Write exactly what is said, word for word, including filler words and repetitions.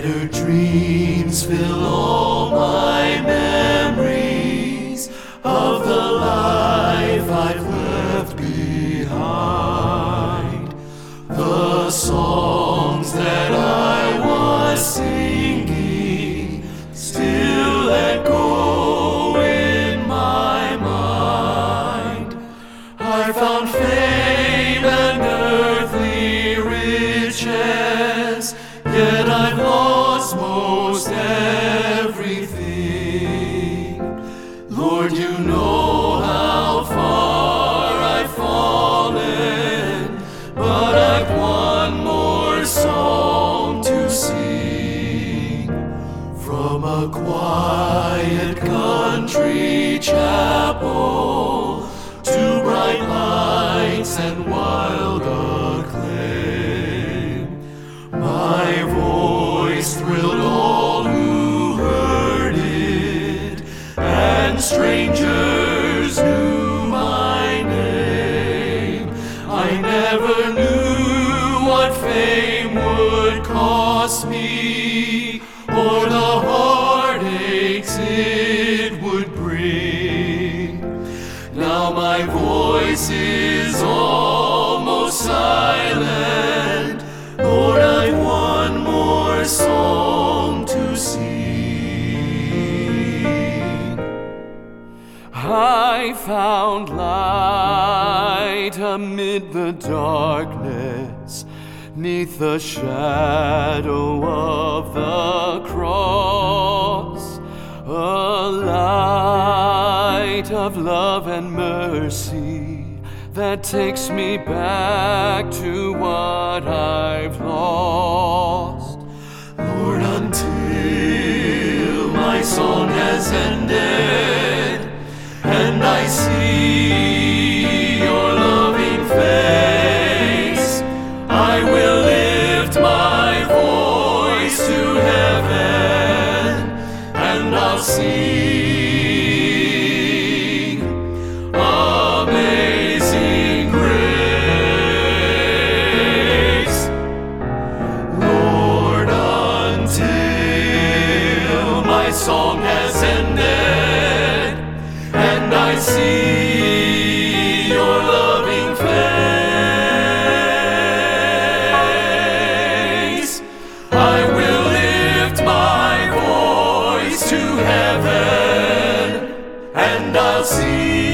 Shattered dreams fill all my memories of the life I've left behind. The songs that I was singing still echo in my mind. I found fame and earthly riches, yet I've lost most everything. Lord, you know how far I've fallen, but I've one more song to sing. From a quiet country chapel to bright lights and wild acclaim, my voice thrilled all who heard it, and strangers knew my name. I never knew what fame would cost me, or the heartaches it would bring. Now my voice is almost silent. Lord, I've one more song to sing. I found light amid the darkness, 'neath the shadow of the cross, a light of love and mercy that takes me back to what I've lost. Lord, until my song has ended and I see your loving face, I will lift my voice to heaven, and I'll sing Amazing Grace. Lord, until my song has ended and I see your loving face, I will lift my voice to heaven, and I'll see